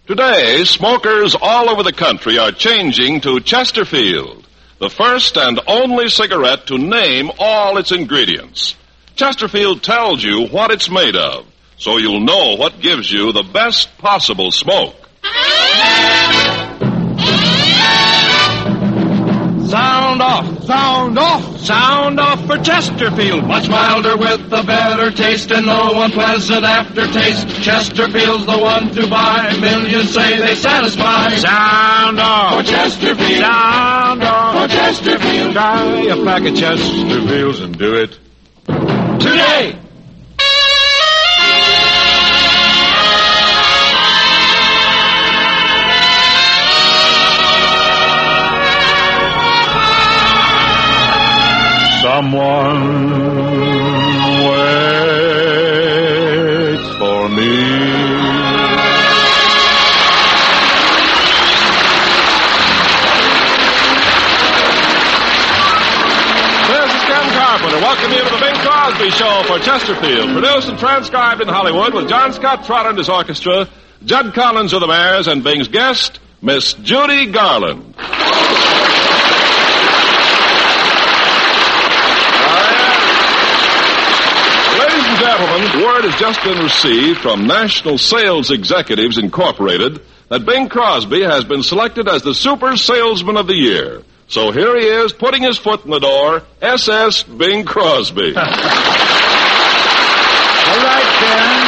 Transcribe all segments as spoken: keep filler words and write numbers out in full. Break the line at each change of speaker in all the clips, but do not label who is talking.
Today, smokers all over the country are changing to Chesterfield, the first and only cigarette to name all its ingredients. Chesterfield tells you what it's made of, so you'll know what gives you the best possible smoke.
Sound off! Sound off! Sound off for Chesterfield. Much milder with a better taste and no unpleasant aftertaste. Chesterfield's the one to buy. Millions say they satisfy.
Sound off!
For Chesterfield.
Sound off!
For Chesterfield.
Try a pack of Chesterfields and do it
today.
Someone waits for me.
This is Ken Carpenter. Welcome you to the Bing Crosby Show for Chesterfield. Produced and transcribed in Hollywood with John Scott Trotter and his orchestra, Judd Collins of the Mares, and Bing's guest, Miss Judy Garland. Gentlemen, word has just been received from National Sales Executives Incorporated that Bing Crosby has been selected as the Super Salesman of the Year. So here he is, putting his foot in the door, S S Bing Crosby.
All right, Ken.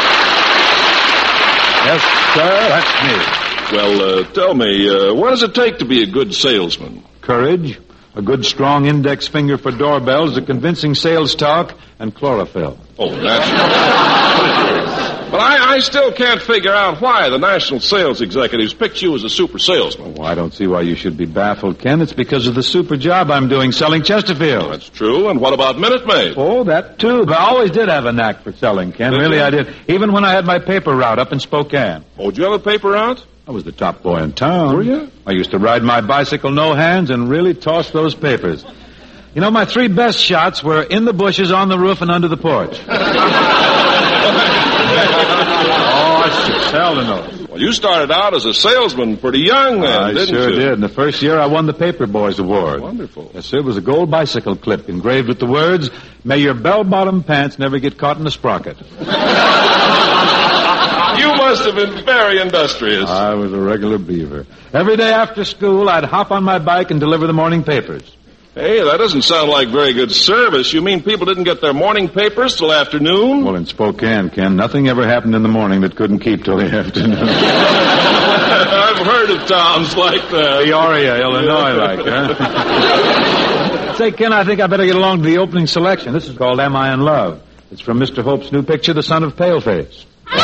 Yes, sir, that's me.
Well, uh, tell me, uh, what does it take to be a good salesman?
Courage, a good strong index finger for doorbells, a convincing sales talk, and chlorophyll.
Oh, that's... But I, I still can't figure out why the National Sales Executives picked you as a super salesman.
Oh, I don't see why you should be baffled, Ken. It's because of the super job I'm doing selling Chesterfield.
That's true. And what about Minute Maid?
Oh, that too. But I always did have a knack for selling, Ken.
Did
really,
you?
I did. Even when I had my paper route up in Spokane.
Oh, did you have a paper out?
I was the top boy in town.
Were you?
I used to ride my bicycle no hands and really toss those papers. You know, my three best shots were in the bushes, on the roof, and under the porch. Oh, I should sell to know.
Well, you started out as a salesman pretty young then,
I
didn't
sure
you?
did. In the first year, I won the Paper Boys Award.
Wonderful.
Yes, sir. It was a gold bicycle clip engraved with the words, "May your bell-bottom pants never get caught in a sprocket."
You must have been very industrious.
I was a regular beaver. Every day after school, I'd hop on my bike and deliver the morning papers.
Hey, that doesn't sound like very good service. You mean people didn't get their morning papers till afternoon?
Well, in Spokane, Ken, nothing ever happened in the morning that couldn't keep till the afternoon.
I've heard of towns like that.
Peoria, Illinois, like, huh? Say, Ken, I think I better get along to the opening selection. This is called Am I in Love? It's from Mister Hope's new picture, The Son of Paleface.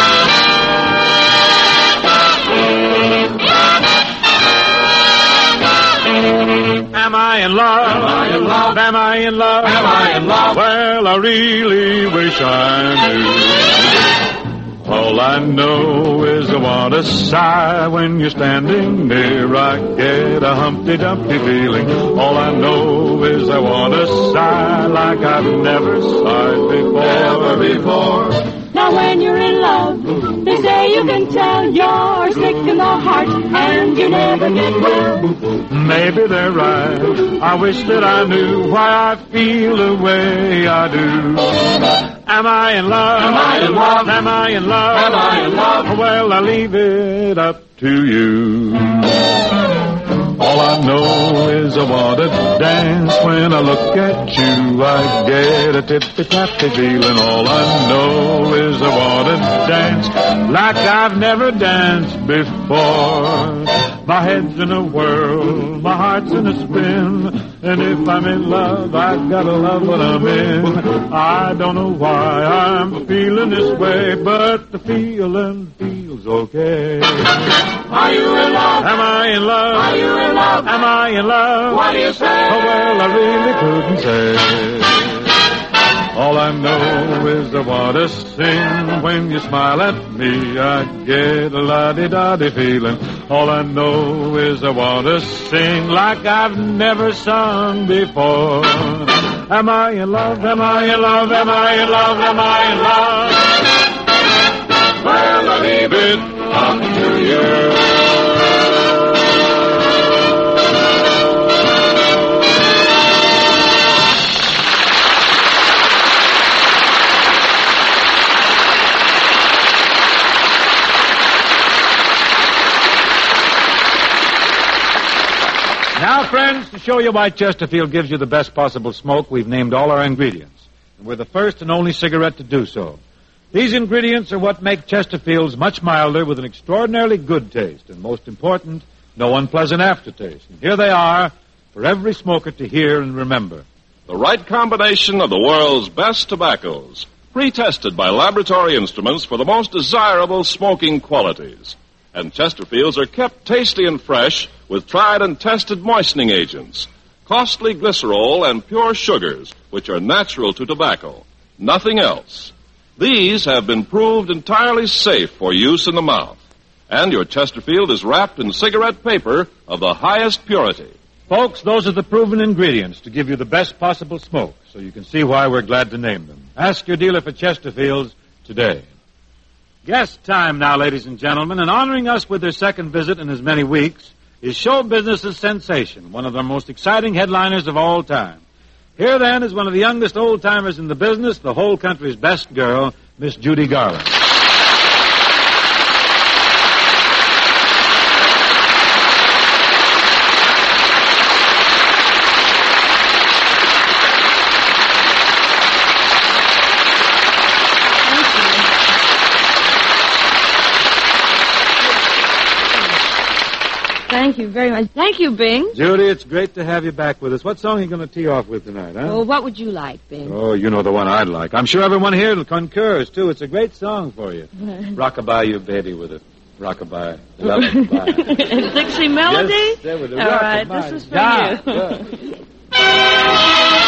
Am I in love?
Am I in love?
Am I in love?
Am I in love?
Well, I really wish I knew. All I know is I want to sigh when you're standing near. I get a Humpty Dumpty feeling. All I know is I want to sigh like I've never sighed before.
Never before.
Now when you're in love, they say you can tell you're sick in the heart and you never get well.
Maybe they're right. I wish that I knew why I feel the way I do. Am I in love?
Am I in love?
Am I in love?
Am I in love?
Well, I leave it up to you. All I know is I want to dance. When I look at you, I get a tippy-tappy feeling. All I know is I want to dance like I've never danced before. My head's in a whirl, my heart's in a spin, and if I'm in love, I've got to love what I'm in. I don't know why I'm feeling this way, but the feeling feels okay.
Are you in love?
Am I in love?
Are you in love?
Am I in love?
What do you say?
Oh, well, I really couldn't say. All I know is I want to sing. When you smile at me, I get a la-di-da-di feeling. All I know is I want to sing like I've never sung before. Am I in love? Am I in love? Am I in love? Am I in love?
Well, I leave it up to you.
Now, friends, to show you why Chesterfield gives you the best possible smoke, we've named all our ingredients. And we're the first and only cigarette to do so. These ingredients are what make Chesterfields much milder with an extraordinarily good taste. And most important, no unpleasant aftertaste. And here they are for every smoker to hear and remember.
The right combination of the world's best tobaccos, pre-tested by laboratory instruments for the most desirable smoking qualities. And Chesterfields are kept tasty and fresh with tried and tested moistening agents, costly glycerol, and pure sugars, which are natural to tobacco. Nothing else. These have been proved entirely safe for use in the mouth. And your Chesterfield is wrapped in cigarette paper of the highest purity.
Folks, those are the proven ingredients to give you the best possible smoke, so you can see why we're glad to name them. Ask your dealer for Chesterfields today. Guest time now, ladies and gentlemen, and honoring us with their second visit in as many weeks is show business's sensation, one of the most exciting headliners of all time. Here, then, is one of the youngest old-timers in the business, the whole country's best girl, Miss Judy Garland.
Thank you very much. Thank you, Bing.
Judy, it's great to have you back with us. What song are you going to tee off with tonight, huh?
Well, what would you like, Bing?
Oh, you know the one I'd like. I'm sure everyone here concurs, too. It's a great song for you. Rockabye you, baby, with a rockabye. Lullaby.
Dixie Melody?
Yes, there with a
All right,
rockabye.
this is for
Yeah,
you.
yeah.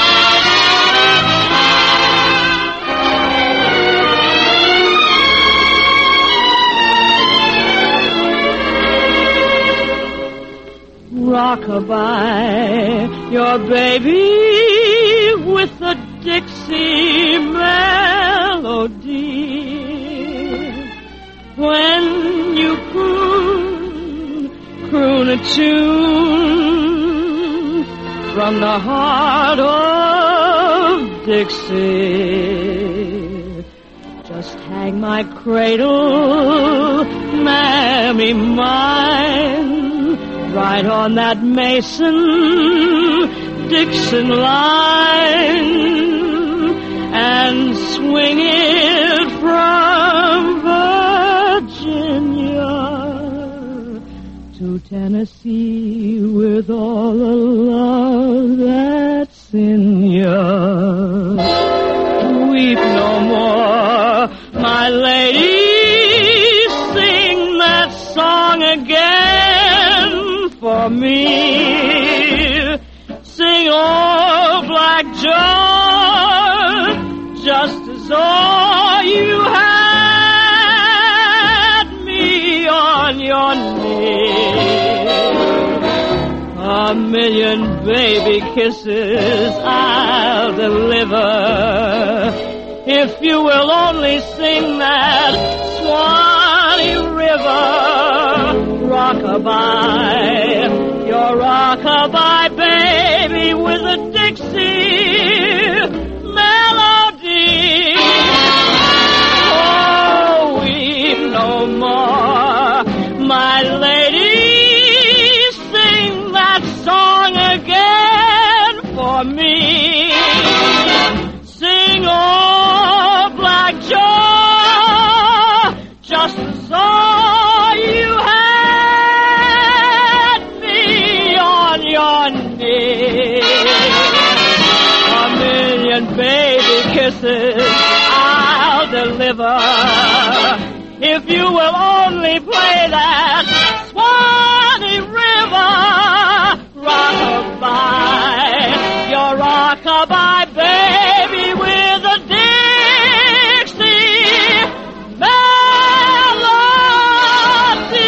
Rockabye your baby with a Dixie melody. When you croon, croon a tune from the heart of Dixie. Just hang my cradle, mammy mine, right on that Mason-Dixon line, and swing it from Virginia to Tennessee with all the love that's in ya. Weep no more, my lady, sing that song again for me. Sing, oh, Black George, just as all you had me on your knee. A million baby kisses I'll deliver if you will only sing that Swanee River. Rockabye, your rockabye baby with a Dixie melody. Oh, weep no more, my lady, sing that song again for me. Sing, oh, Black George, just as all you have your knee. A million baby kisses I'll deliver if you will only play that Swanee River. Rockabye, your rockabye baby with a Dixie melody.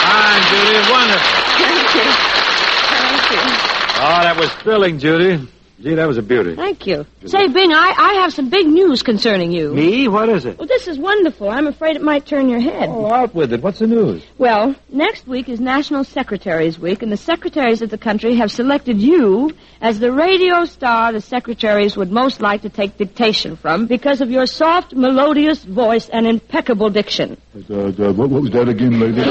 Wonderful.
Thank you. Thank you.
Oh, that was thrilling, Judy.
Gee, that was a beauty.
Thank you. Say, Bing, I, I have some big news concerning you.
Me? What is it?
Well, this is wonderful. I'm afraid it might turn your head.
Oh, out with it. What's the news?
Well, next week is National Secretaries Week, and the secretaries of the country have selected you as the radio star the secretaries would most like to take dictation from because of your soft, melodious voice and impeccable diction.
Uh, uh, what, what was that again, lady?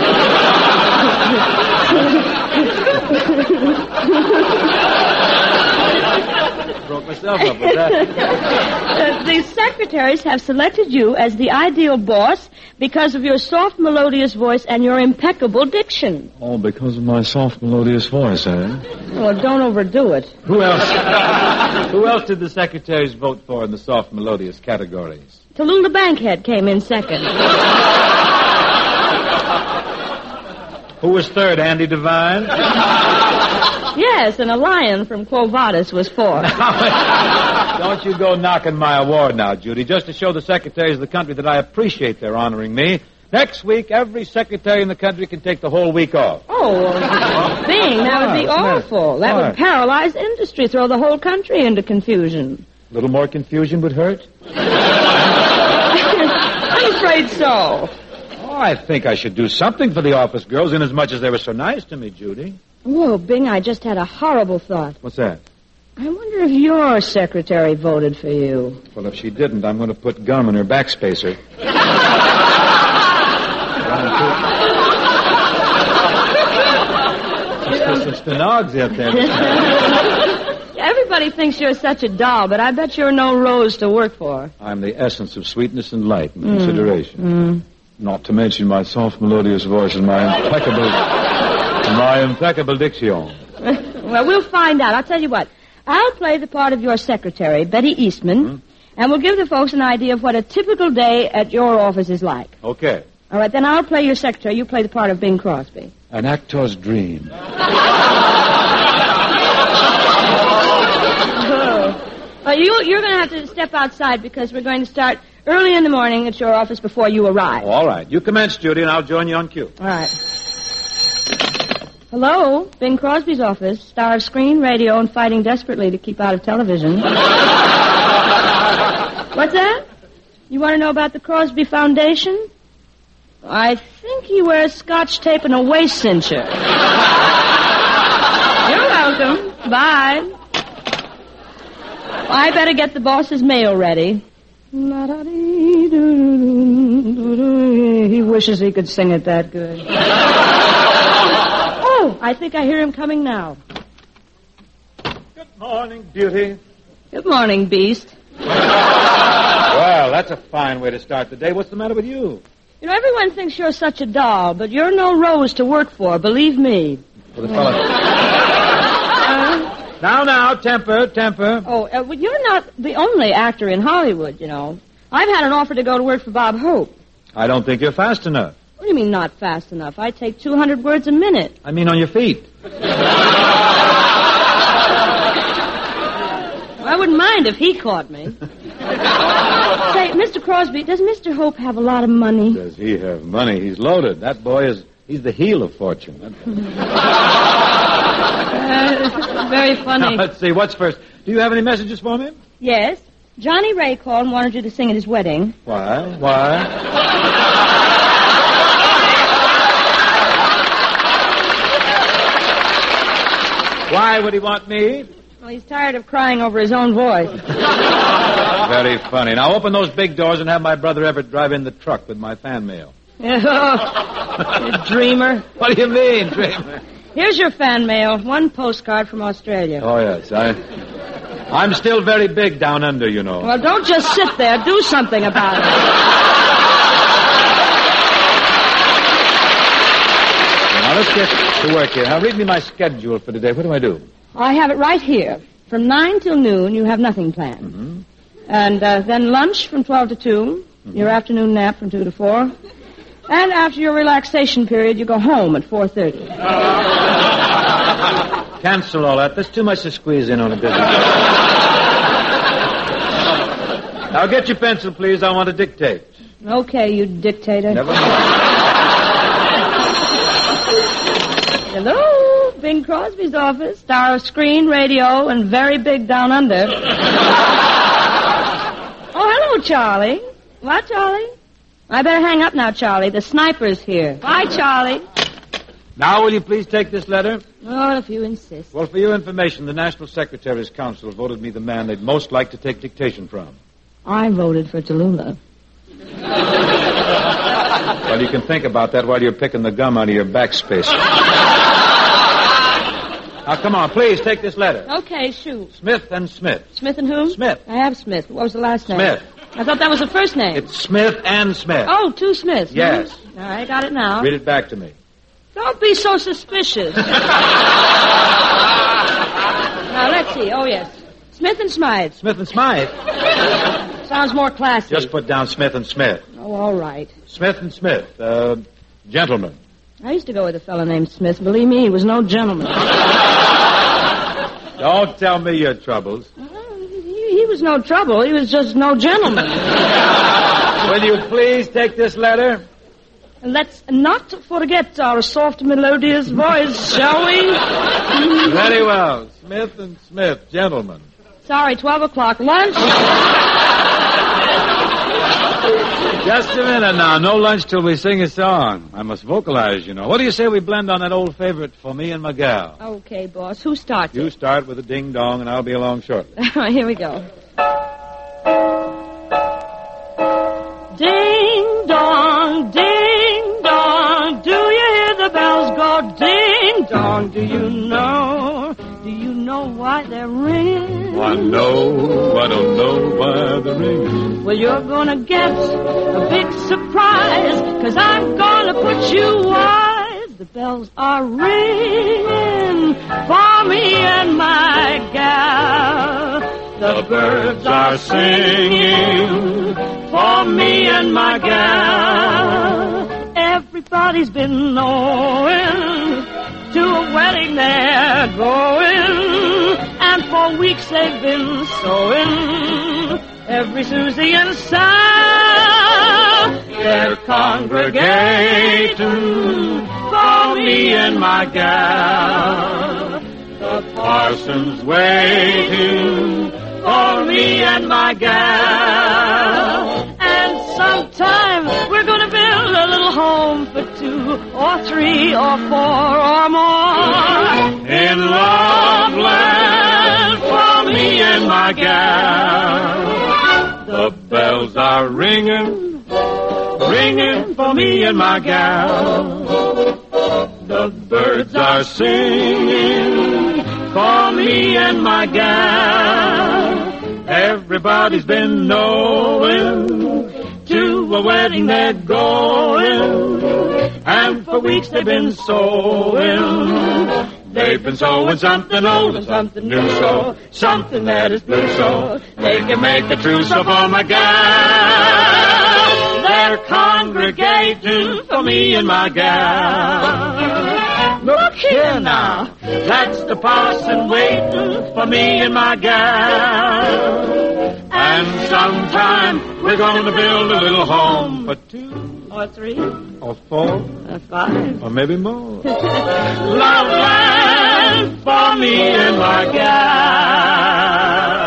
Broke myself up with that.
Uh, the secretaries have selected you as the ideal boss because of your soft, melodious voice and your impeccable diction.
Oh, because of my soft, melodious voice, eh?
Well, don't overdo it.
Who else? Who else did the secretaries vote for in the soft, melodious categories?
Tallulah Bankhead came in second.
Who was third? Andy Devine?
Yes, and a lion from Quo Vadis was fourth.
Don't you go knocking my award now, Judy, just to show the secretaries of the country that I appreciate their honoring me. Next week, every secretary in the country can take the whole week off.
Oh, well, Bing, that would be awful. That would paralyze industry, throw the whole country into confusion.
A little more confusion would hurt?
I'm afraid so.
Oh, I think I should do something for the office girls, inasmuch as they were so nice to me, Judy.
Whoa, Bing, I just had a horrible thought.
What's that?
I wonder if your secretary voted for you.
Well, if she didn't, I'm going to put gum in her backspacer. There's some stenogs out there.
Everybody thinks you're such a doll, but I bet you're no rose to work for.
I'm the essence of sweetness and light and mm. consideration.
Mm.
Not to mention my soft, melodious voice and my impeccable, my impeccable diction.
Well, we'll find out. I'll tell you what. I'll play the part of your secretary, Betty Eastman, mm-hmm. and we'll give the folks an idea of what a typical day at your office is like.
Okay.
All right, then I'll play your secretary. You play the part of Bing Crosby.
An actor's dream.
Uh, you, you're going to have to step outside because we're going to start early in the morning at your office before you arrive.
Oh, all right. You commence, Judy, and I'll join you on cue.
All right. Hello, Bing Crosby's office, star of screen, radio, and fighting desperately to keep out of television. What's that? You want to know about the Crosby Foundation? I think he wears Scotch tape and a waist cincher. You're welcome. Bye. I better get the boss's mail ready. He wishes he could sing it that good. Oh, I think I hear him coming now.
Good morning, beauty.
Good morning, Beast.
Well, that's a fine way to start the day. What's the matter with you?
You know, everyone thinks you're such a doll, but you're no rose to work for, believe me.
For the fellow. uh, now, now, temper, temper.
Oh, uh, well, you're not the only actor in Hollywood, you know. I've had an offer to go to work for Bob Hope.
I don't think you're fast enough.
What do you mean not fast enough? I take two hundred words a minute.
I mean on your feet.
I wouldn't mind if he caught me. Say, Mister Crosby, does Mister Hope have a lot of money?
Does he have money? He's loaded. That boy is, he's the heel of fortune.
uh, very funny.
Now, let's see, what's first? Do you have any messages for me?
Yes. Johnny Ray called and wanted you to sing at his wedding.
Why? Why? Why would he want me?
Well, he's tired of crying over his own voice.
Very funny. Now open those big doors and have my brother Everett drive in the truck with my fan mail.
You dreamer.
What do you mean, dreamer?
Here's your fan mail. One postcard from Australia.
Oh, yes. I, I'm still very big down under, you know.
Well, don't just sit there. Do something about it.
Now, let's get to work here. Now, read me my schedule for today. What do I do?
I have it right here. From nine till noon, you have nothing planned.
Mm-hmm.
And uh, then lunch from twelve to two, mm-hmm. your afternoon nap from two to four, and after your relaxation period, you go home at four thirty.
Cancel all that. There's too much to squeeze in on a business. Now, get your pencil, please. I want to dictate.
Okay, you dictator.
Never mind.
Hello, Bing Crosby's office, star of Screen, Radio, and Very Big Down Under. Oh, hello, Charlie. What, Charlie? I better hang up now, Charlie. The sniper's here. Bye, Charlie.
Now, will you please take this letter?
Oh, if you insist.
Well, for your information, the National Secretary's Council voted me the man they'd most like to take dictation from.
I voted for Tallulah.
Well, you can think about that while you're picking the gum out of your backspace. Now, come on, please, take this letter.
Okay, shoot.
Smith and Smith.
Smith and whom?
Smith.
I have Smith. What was the last name?
Smith.
I thought that was the first name.
It's Smith and Smith.
Oh, two Smiths.
Yes.
Hmm? All right, got it now.
Read it back to me.
Don't be so suspicious. Now, let's see. Oh, yes. Smith and Smythe.
Smith and Smythe?
Sounds more classy.
Just put down Smith and Smith.
Oh, all right.
Smith and Smith. Uh, gentlemen.
I used to go with a fellow named Smith. Believe me, he was no gentleman.
Don't tell me your troubles.
Uh, he, he was no trouble. He was just no gentleman.
Will you please take this letter?
Let's not forget our soft, melodious voice, shall we?
Very well. Smith and Smith, gentlemen.
Sorry, twelve o'clock. Lunch?
Just a minute now. No lunch till we sing a song. I must vocalize, you know. What do you say we blend on that old favorite, For Me and My Gal?
Okay, boss. Who starts
You
it?
start with a ding-dong, and I'll be along shortly.
All right, here we go. Ding dong, ding dong, do you hear the bells go ding dong? Do you know? Do you know why they're ringing?
I know, I don't know why they're ringing.
Well, you're gonna get a big surprise, 'cause I'm gonna put you wise. The bells are ringing for me and my gal. The birds are singing for me and my gal. Everybody's been knowing to a wedding they're going, and for weeks they've been sewing. Every Susie and Sam, they're congregating for me and my gal. The parson's waiting for me and my gal. And sometime we're gonna build a little home for two or three or four or more in Loveland for me and my gal. The bells are ringing, ringing for me and my gal. The birds are singing for me and my gal. Everybody's been knowing to a wedding they're going, and for weeks they've been sewing. They've been sewing something old and something new, so something that is blue, so they can make a trousseau for my gal. They're congregating for me and my gal. Look here now, that's the parson waiting for me and my gal. And sometime we're going to build a little home for two or three
Or four,
or five.
or maybe more.
Loveland for me and my gal.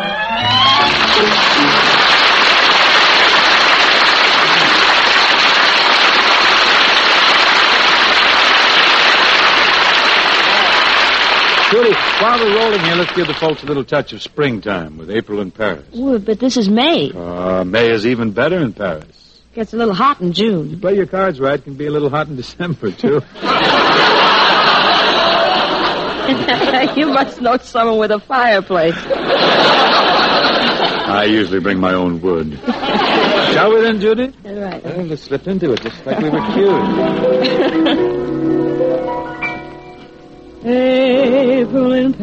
Judy, while we're rolling here, let's give the folks a little touch of springtime with April in Paris.
Ooh, but this is May.
Uh, May is even better in Paris.
Gets a little hot in June.
Play your cards right, it can be a little hot in December, too.
You must know someone with a fireplace.
I usually bring my own wood. Shall we then, Judy?
All right.
Well, let's slip into it just like we were cued.
April in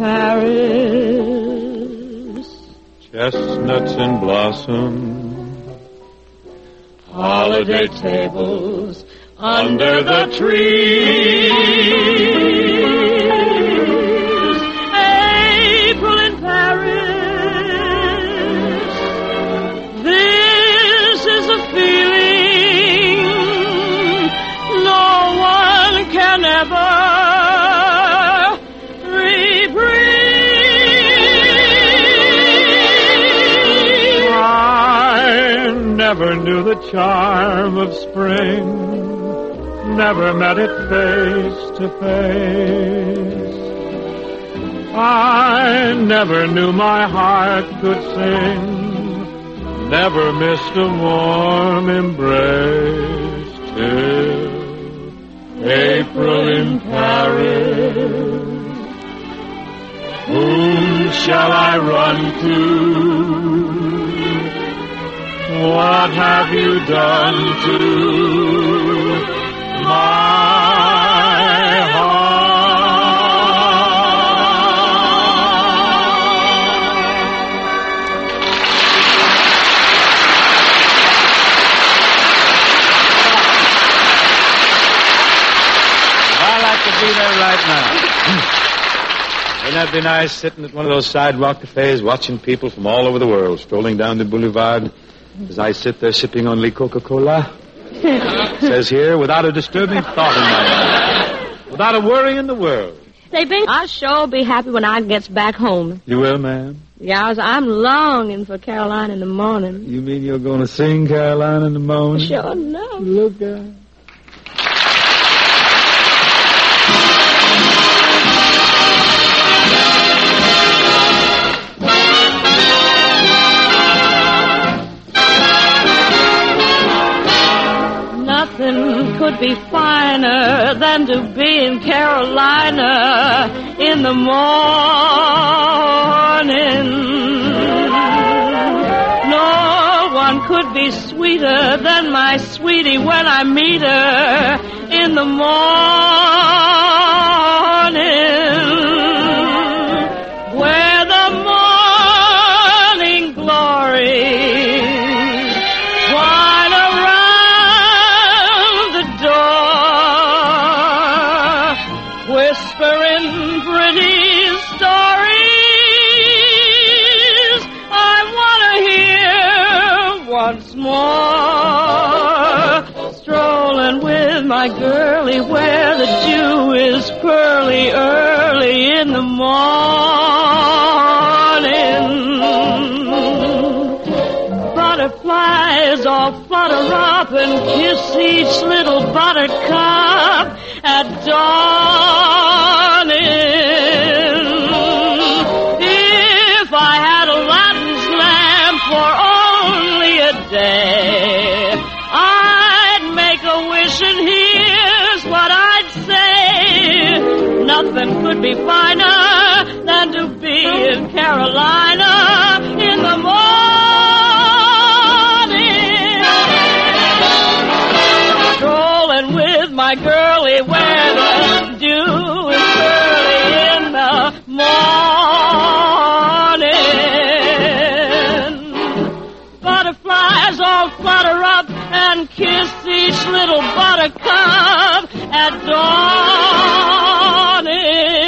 Paris.
Chestnuts in blossom.
Holiday tables under the trees. April in Paris. This is a feeling no one can ever
never knew the charm of spring, never met it face to face. I never knew my heart could sing, never missed a warm embrace till April in Paris. Whom shall I run to? What have you done to my heart?
I'd like to be there right now. Wouldn't that be nice, sitting at one of those sidewalk cafes, watching people from all over the world strolling down the boulevard as I sit there sipping only Coca-Cola? Says here, without a disturbing thought in my mind, without a worry in the world.
Say, Ben, I'll sure be happy when I gets back home.
You will, ma'am?
Yeah, I'm longing for Caroline in the morning.
You mean you're going to sing Caroline in the morning?
Sure enough.
Look out.
Nothing could be finer than to be in Carolina in the morning. No one could be sweeter than my sweetie when I meet her in the morning. Where the morning glory whispering pretty stories I want to hear once more. Strolling with my girlie where the dew is pearly early in the morning. Butterflies all flutter up and kiss each little buttercup at dawning. If I had Aladdin's lamp for only a day, I'd make a wish and here's what I'd say. Nothing could be finer than to be in Carolina in the morning. Strolling with my girlie where the dew is early in the morning. Butterflies all flutter up and kiss each little buttercup at dawning.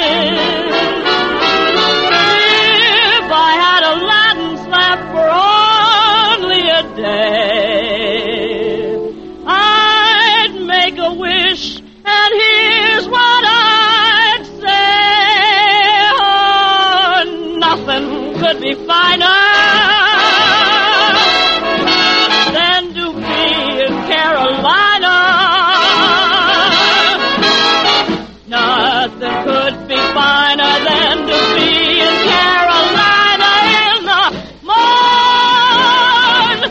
If I had Aladdin's lamp for only a day, I'd make a wish, and here's what I'd say. Oh, nothing could be finer than to be in Carolina. Nothing could be finer than to be in Carolina in the morning.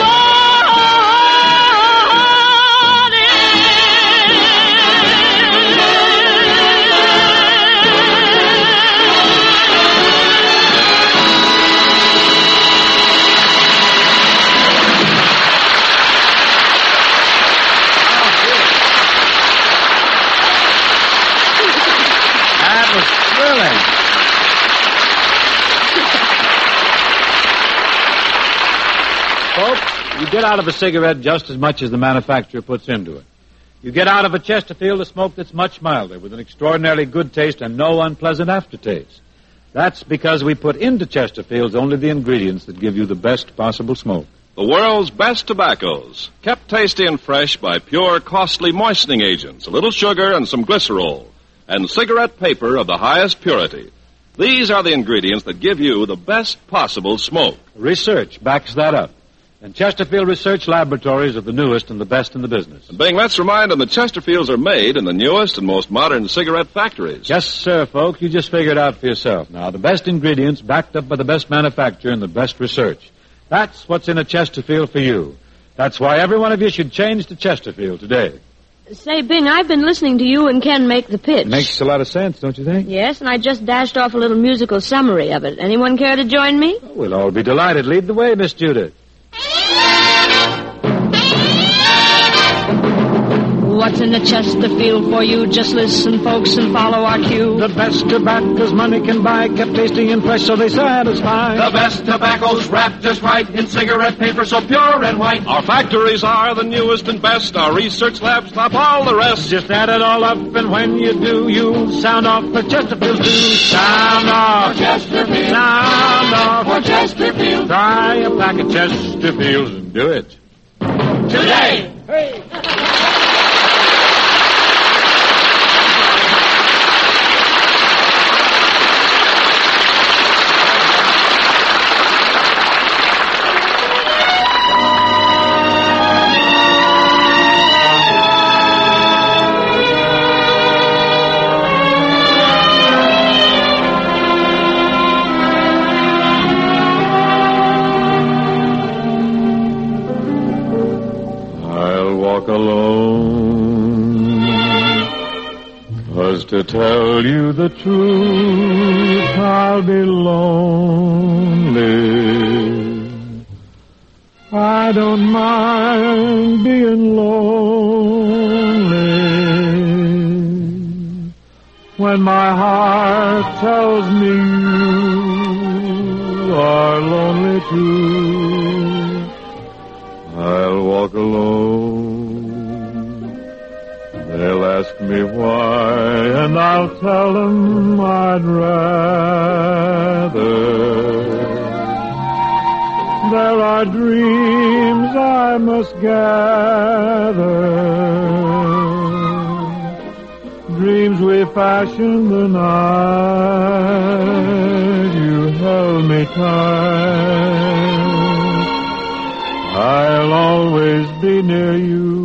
Folks, you get out of a cigarette just as much as the manufacturer puts into it. You get out of a Chesterfield a smoke that's much milder, with an extraordinarily good taste and no unpleasant aftertaste. That's because we put into Chesterfields only the ingredients that give you the best possible smoke.
The world's best tobaccos, kept tasty and fresh by pure, costly moistening agents, a little sugar and some glycerol, and cigarette paper of the highest purity. These are the ingredients that give you the best possible smoke.
Research backs that up. And Chesterfield Research Laboratories are the newest and the best in the business.
And Bing, let's remind them that Chesterfields are made in the newest and most modern cigarette factories.
Yes, sir, folks. You just figure it out for yourself. Now, the best ingredients backed up by the best manufacturer and the best research. That's what's in a Chesterfield for you. That's why every one of you should change to Chesterfield today.
Say, Bing, I've been listening to you and Ken make the pitch.
Makes a lot of sense, don't you think?
Yes, and I just dashed off a little musical summary of it. Anyone care to join me?
Oh, we'll all be delighted. Lead the way, Miss Judith.
What's in the Chesterfield for you? Just listen, folks, and follow our cue.
The best tobacco's money can buy, kept tasty and fresh so they satisfy.
The best tobacco's wrapped just right in cigarette paper so pure and white.
Our factories are the newest and best. Our research labs top all the rest.
Just add it all up, and when you do, you'll sound off for Chesterfield too. Sound off
For Chesterfield.
Sound off
For Chesterfield.
Try a pack of Chesterfields and do it.
Today.
Hey! To tell you the truth, I'll be lonely. I don't mind being lonely when my heart tells me you are lonely too. I'll walk alone. They'll ask me why, and I'll tell them I'd rather. There are dreams I must gather, dreams we fashioned the night you held me tight. I'll always be near you,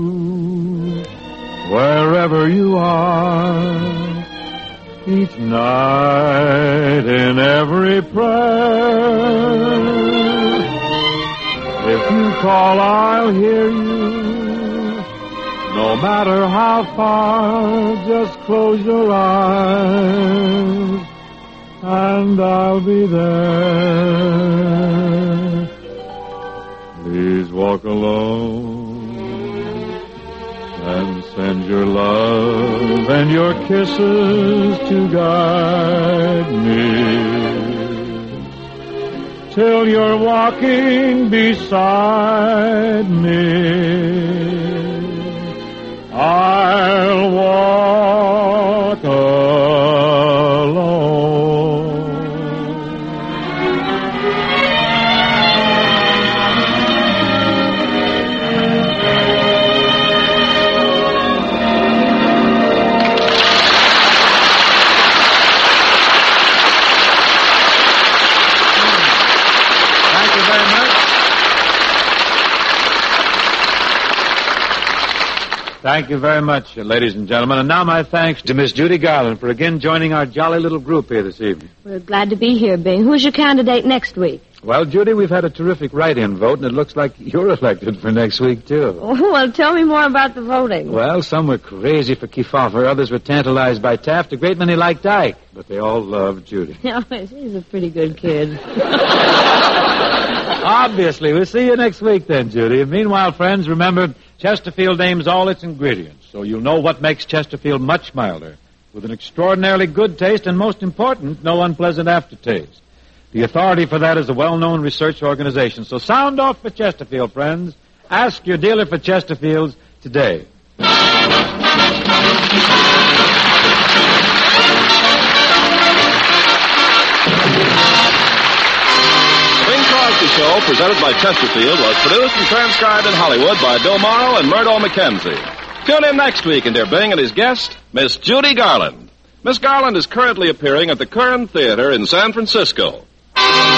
wherever you are, each night in every prayer. If you call, I'll hear you, no matter how far. Just close your eyes, and I'll be there. Please walk alone and send your love and your kisses to guide me till you're walking beside me. I'll walk alone. Thank you very much, ladies and gentlemen. And now my thanks to Miss Judy Garland for again joining our jolly little group here this evening.
We're glad to be here, Bing. Who's your candidate next week?
Well, Judy, we've had a terrific write-in vote, and it looks like you're elected for next week, too.
Oh, well, tell me more about the voting.
Well, some were crazy for Kefauver, others were tantalized by Taft, a great many liked Ike, but they all loved Judy.
Yeah, he's a pretty good kid.
Obviously. We'll see you next week then, Judy. Meanwhile, friends, remember, Chesterfield names all its ingredients, so you'll know what makes Chesterfield much milder, with an extraordinarily good taste and, most important, no unpleasant aftertaste. The authority for that is a well-known research organization. So sound off for Chesterfield, friends. Ask your dealer for Chesterfields today.
The show, presented by Chesterfield, was produced and transcribed in Hollywood by Bill Morrow and Murdo McKenzie. Tune in next week and hear Bing and his guest, Miss Judy Garland. Miss Garland is currently appearing at the Curran Theater in San Francisco.